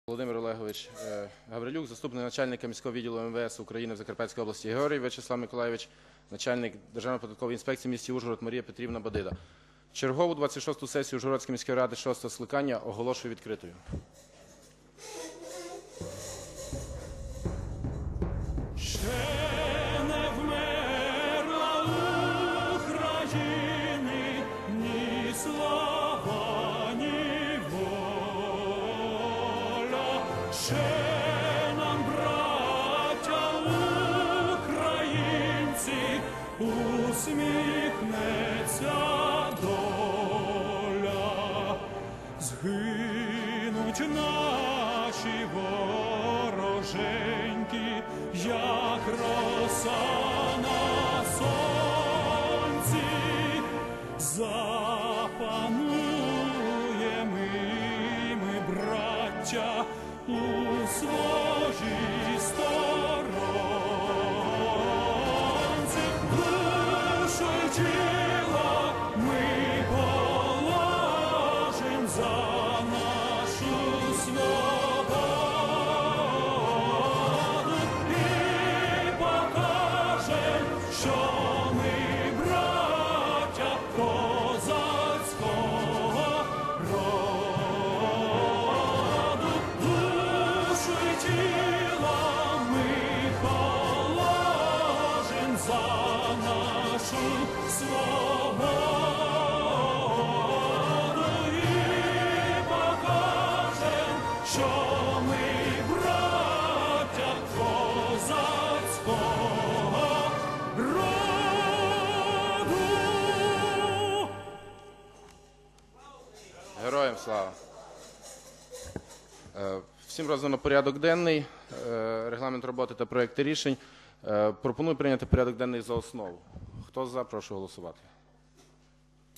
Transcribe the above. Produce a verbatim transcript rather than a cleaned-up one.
Володимир Олегович Гаврилюк, заступник начальника міського відділу ем ве ес України в Закарпатській області Георгій В'ячеслав Миколайович, начальник Державної податкової інспекції в місті Ужгород Марія Петрівна Бадида. Чергову двадцять шосту сесію Ужгородської міської ради шостого скликання оголошую відкритою. Ще нам, браття українці, усміхнеться доля. Згинуть наші вороженьки, як роса на сонці. Запануємо ми, браття, у своїй сторонці. Душу й тіло ми положим за нашу свободу і покажем, що ми браття козацького роду. Душу й тіло ми положим за нашу свободу і покажем, що ми браття козацького роду. Героям слава! Всім роздано порядок денний, регламент роботи та проекти рішень. Пропоную прийняти порядок денний за основу. Хто за, прошу голосувати.